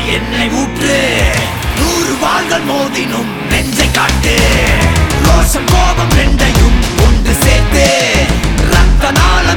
என்னை ஊற்று 100 வாள்கள் மோதினும் நெஞ்சை காட்டு ரோஷம் கோபம் ரெண்டையும் ஒன்று சேர்த்து ரத்த நாள